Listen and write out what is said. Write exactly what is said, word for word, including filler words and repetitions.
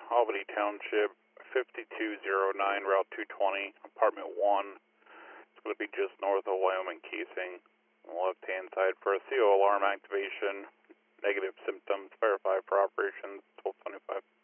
Albany Township, fifty-two oh nine, Route two twenty, Apartment one. It's going to be just north of Wyoming Casing. On the left-hand side for a C O alarm activation. Negative symptoms. Verify for operations. twelve twenty-five.